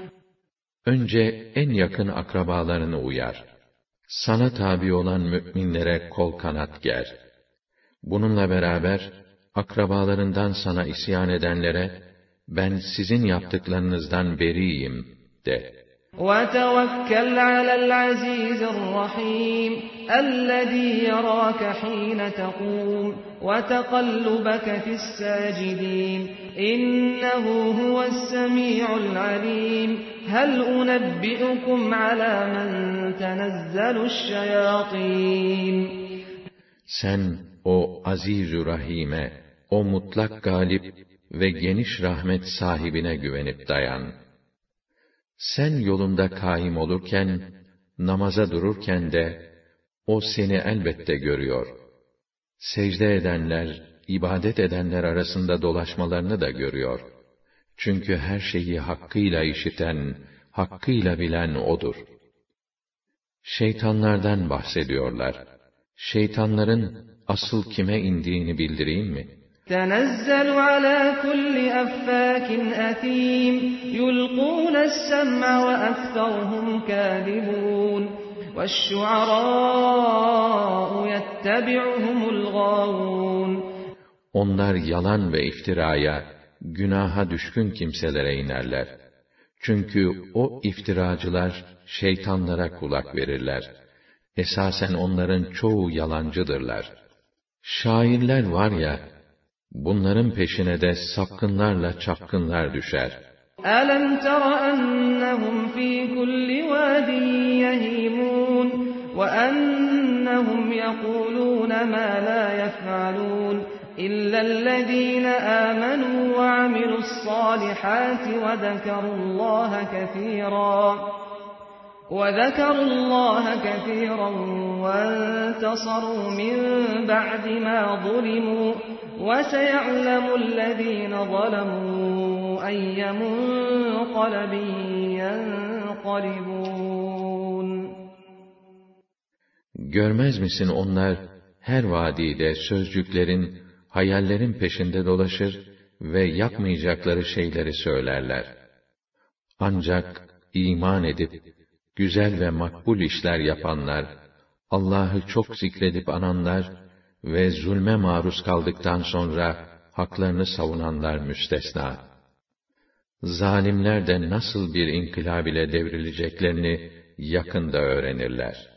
Speaker 1: Önce en yakın akrabalarını uyar. Sana tabi olan müminlere kol kanat ger. Bununla beraber akrabalarından sana isyan edenlere ben sizin yaptıklarınızdan beriyim de.
Speaker 2: وَتَوَكَّلْ عَلَى الْعَزِيزِ الرَّحِيمِ الَّذِي يَرَاكَ حِينَ تَقُومُ وَتَقَلُّبَكَ فِي السَّاجِدِينَ إِنَّهُ هُوَ السَّمِيعُ الْعَلِيمُ هَلْ أُنَبِّئُكُمْ عَلَى مَنْ تَنَزَّلُ الشَّيَاطِينُ
Speaker 1: Sen o Aziz-ü Rahim'e, o mutlak galip ve geniş rahmet sahibine güvenip dayan. Sen yolunda kaim olurken, namaza dururken de, o seni elbette görüyor. Secde edenler, ibadet edenler arasında dolaşmalarını da görüyor. Çünkü her şeyi hakkıyla işiten, hakkıyla bilen O'dur. Şeytanlardan bahsediyorlar. Şeytanların asıl kime indiğini bildireyim mi?
Speaker 2: تَنَزَّلُ عَلَى كُلِّ أَفَّاكٍ أَثِيمٍ يُلْقُونَ السَّمْعَ وَأَكْثَرُهُمْ كَاذِبُونَ وَالشُّعَرَاءُ يَتَّبِعُهُمُ الْغَاوُونَ
Speaker 1: Onlar yalan ve iftiraya, günaha düşkün kimselere inerler. Çünkü o iftiracılar şeytanlara kulak verirler. esasen onların çoğu yalancıdırlar. Şairler var ya, bunların peşine de sapkınlarla çapkınlar düşer.
Speaker 2: أَلَمْ تَرَ أَنَّهُمْ فِي كُلِّ وَادٍ يَهِيمُونَ وَأَنَّهُمْ يَقُولُونَ مَا لَا يَفْعَلُونَ إِلَّا الَّذِينَ آمَنُوا وَعَمِلُوا الصَّالِحَاتِ وَذَكَرُوا اللَّهَ كَثِيرًا وَانتَصَرُوا مِنْ بَعْدِ مَا ظُلِمُوا وَسَيَعْلَمُ الَّذِينَ ظَلَمُوا أَيَّ مُنْقَلَبٍ يَنْقَلِبُونَ
Speaker 1: Görmez misin onlar her vadide sözcüklerin, hayallerin peşinde dolaşır ve yapmayacakları şeyleri söylerler. Ancak iman edip güzel ve makbul işler yapanlar, Allah'ı çok zikredip ananlar ve zulme maruz kaldıktan sonra haklarını savunanlar müstesna. Zalimler de nasıl bir inkılap ile devrileceklerini yakında öğrenirler.